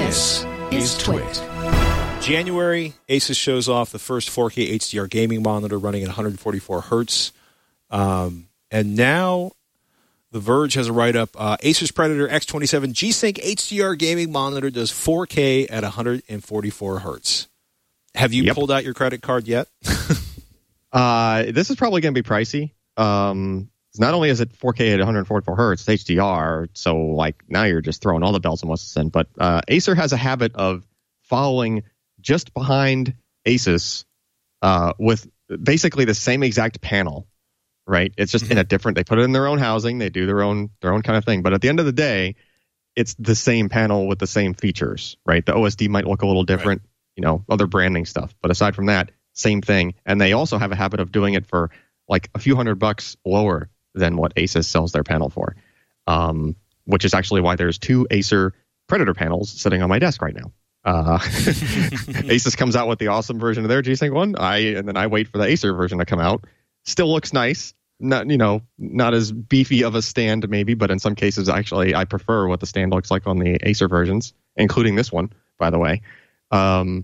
This is Twit. January, Asus shows off the first 4K HDR gaming monitor running at 144 hertz. And now The Verge has a write-up. Asus Predator X27 G-Sync HDR gaming monitor does 4K at 144 hertz. Have you pulled out your credit card yet? This is probably going to be pricey. Not only is it 4K at 144 hertz, it's HDR, so like now you're just throwing all the bells and whistles in. But Acer has a habit of following just behind Asus with basically the same exact panel, right? It's just in a different. They put it in their own housing, they do their own kind of thing. But at the end of the day, it's the same panel with the same features, right? The OSD might look a little different, other branding stuff. But aside from that, same thing. And they also have a habit of doing it for like a few $100 lower than what Asus sells their panel for, which is actually why there's two Acer Predator panels sitting on my desk right now. Asus comes out with the awesome version of their G-Sync one, and then I wait for the Acer version to come out. Still looks nice, not as beefy of a stand maybe, but in some cases actually I prefer what the stand looks like on the Acer versions, including this one, by the way. I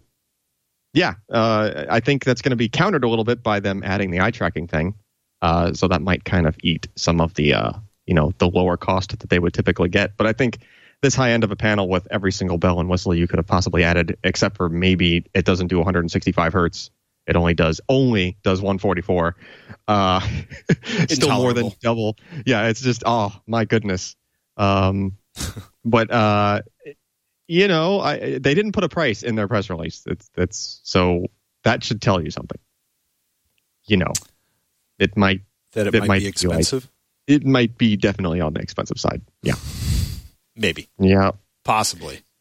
think that's going to be countered a little bit by them adding the eye tracking thing. So that might kind of eat some of the, the lower cost that they would typically get. But I think this high end of a panel with every single bell and whistle you could have possibly added, except for maybe it doesn't do 165 hertz. It only does 144. Still more than double. Yeah, it's just, oh my goodness. But they didn't put a price in their press release. So that should tell you something. It might be expensive. It might be definitely on the expensive side. Yeah. Maybe. Yeah. Possibly.